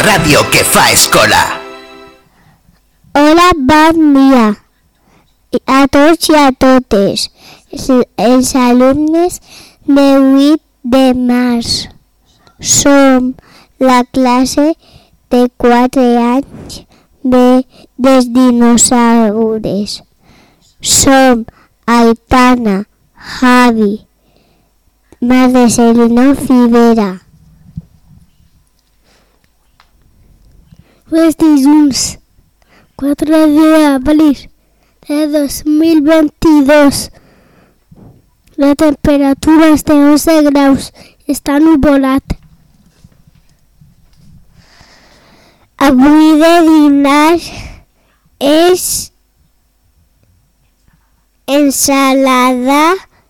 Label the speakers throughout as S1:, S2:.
S1: ràdio que fa escola.
S2: Hola, bon dia a tots i a totes els alumnes de 8 de març. Som la classe de 4 anys dels dinosaures. Som Aitana, Javi, Marcelino Fibera.
S3: Los dilluns 4 d'abril de 2022. La temperatura és de 11 graus. Està nuvolat.
S2: Avui de dinar és ensalada,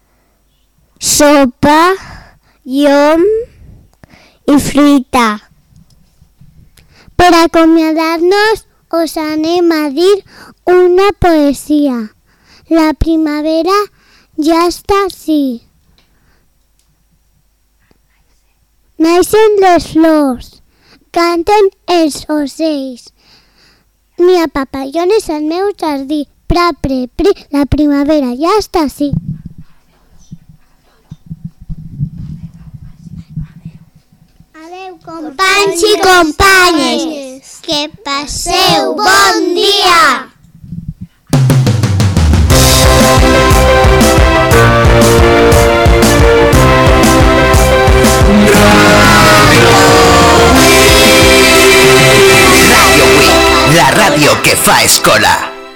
S2: sopa, llom i fruita. Per acomiadar-nos us anem a dir una poesia. La primavera ja està ací. Naixen les flors, canten els ocells. N'hi ha papallones al meu jardí. Pra, pre, pri, la primavera ja està ací. Adeu, companys i companyes. Que passeu bon dia!
S1: La ràdio que fa escola.